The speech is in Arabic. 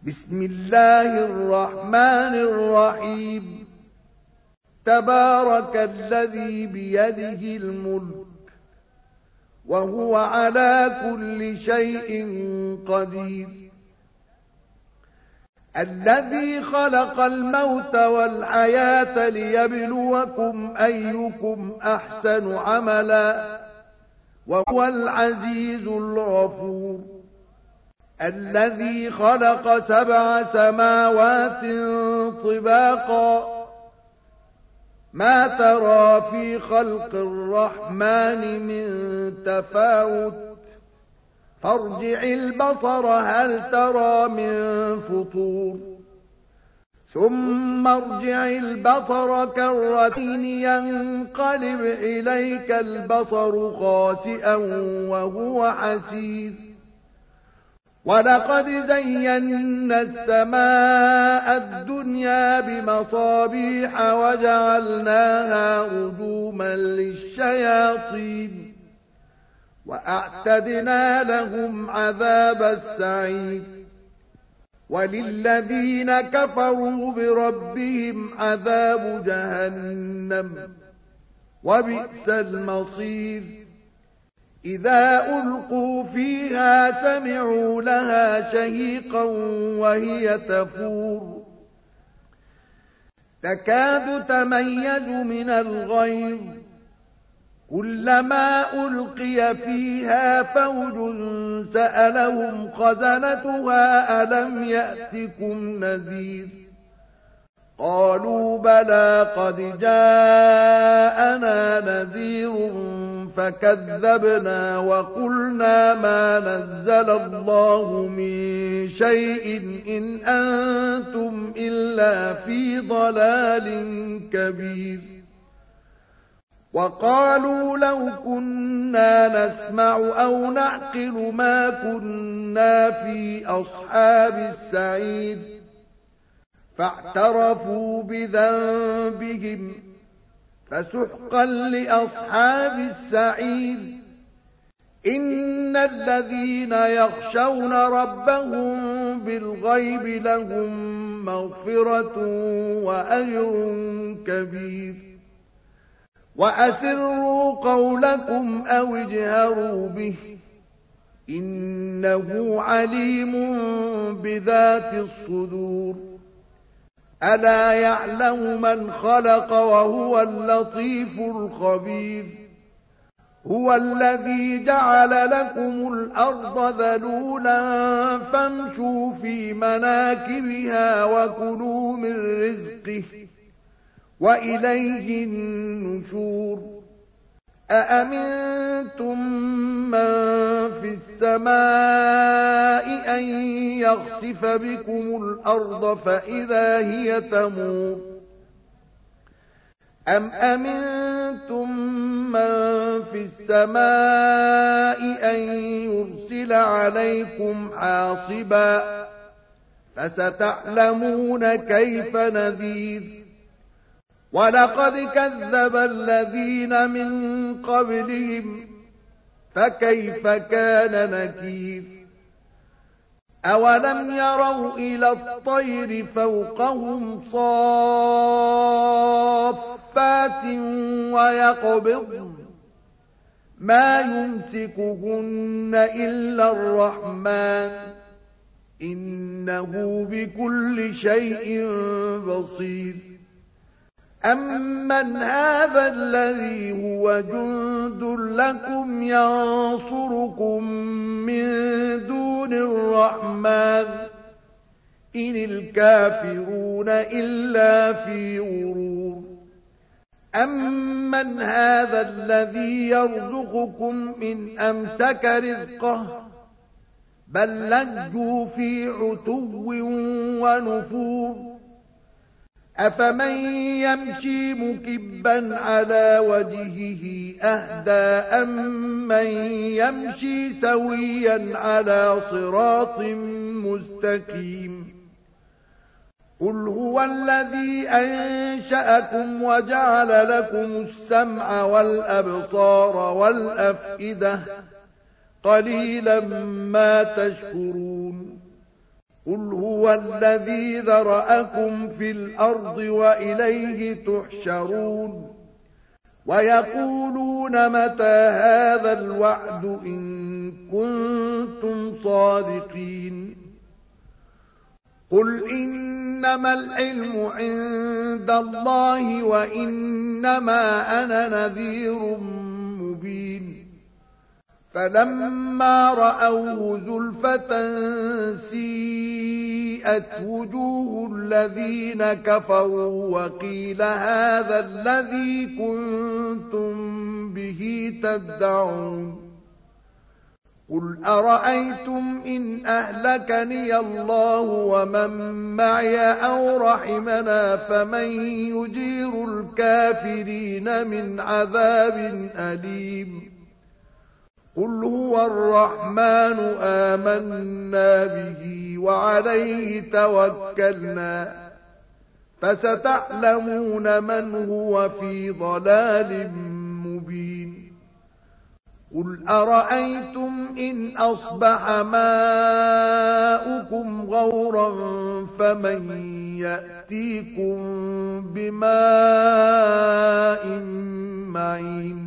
بسم الله الرحمن الرحيم. تبارك الذي بيده الملك وهو على كل شيء قدير. الذي خلق الموت والحياة ليبلوكم أيكم أحسن عملا وهو العزيز الغفور. الذي خلق 7 سماوات طباقا ما ترى في خلق الرحمن من تفاوت فارجع البصر هل ترى من فطور ثم ارجع البصر كرتين ينقلب إليك البصر خاسئا وهو حسير. ولقد زينا السماء الدنيا بمصابيح وجعلناها رجوما للشياطين وأعتدنا لهم عذاب السعير. وللذين كفروا بربهم عذاب جهنم وبئس المصير. إذا ألقوا فيها سمعوا لها شهيقا وهي تفور تكاد تميز من الغيظ كلما ألقي فيها فوج سألهم خزنتها ألم يأتكم نذير قالوا بلى قد جاءنا نذير فكذبنا وقلنا ما نزل الله من شيء إن أنتم إلا في ضلال كبير. وقالوا لو كنا نسمع أو نعقل ما كنا في أصحاب السعير فاعترفوا بذنبهم فسحقا لأصحاب السعير. إن الذين يخشون ربهم بالغيب لهم مغفرة وأجر كبير. وأسروا قولكم أو اجهروا به إنه عليم بذات الصدور. ألا يعلم من خلق وهو اللطيف الخبير. هو الذي جعل لكم الأرض ذلولا فامشوا في مناكبها وكلوا من رزقه وإليه النشور. أأمنتم من في السماء أن يخسف بكم الأرض فإذا هي تمور أم أمنتم من في السماء أن يرسل عليكم حاصبا فستعلمون كيف نذير. ولقد كذب الذين من قبلهم فكيف كان نكير. أولم يروا إلى الطير فوقهم صافات ويقبضن ما يمسكهن إلا الرحمن إنه بكل شيء بصير. أمن هذا الذي هو جند لكم ينصركم من دون الرحمن إن الكافرون إلا في غرور. أمن هذا الذي يرزقكم إن أمسك رزقه بل لجوا في عتو ونفور. أفمن يمشي مكبا على وجهه أهدى أمن يمشي سويا على صراط مستقيم. قل هو الذي أنشأكم وجعل لكم السمع والأبصار والأفئدة قليلا ما تشكرون. قل هو الذي ذرأكم في الأرض وإليه تحشرون ويقولون متى هذا الوعد إن كنتم صادقين قل إنما العلم عند الله وإنما أنا نذير مبين فلما رأوه زلفة سيئت وجوه الذين كفروا وقيل هذا الذي كنتم به تدعون قل أرأيتم إن أهلكني الله ومن معي أو رحمنا فمن يجير الكافرين من عذاب أليم قل هو الرحمن آمنا به وعليه توكلنا فستعلمون من هو في ضلال مبين قل أرأيتم إن أصبح ماؤكم غورا فمن يأتيكم بماء معين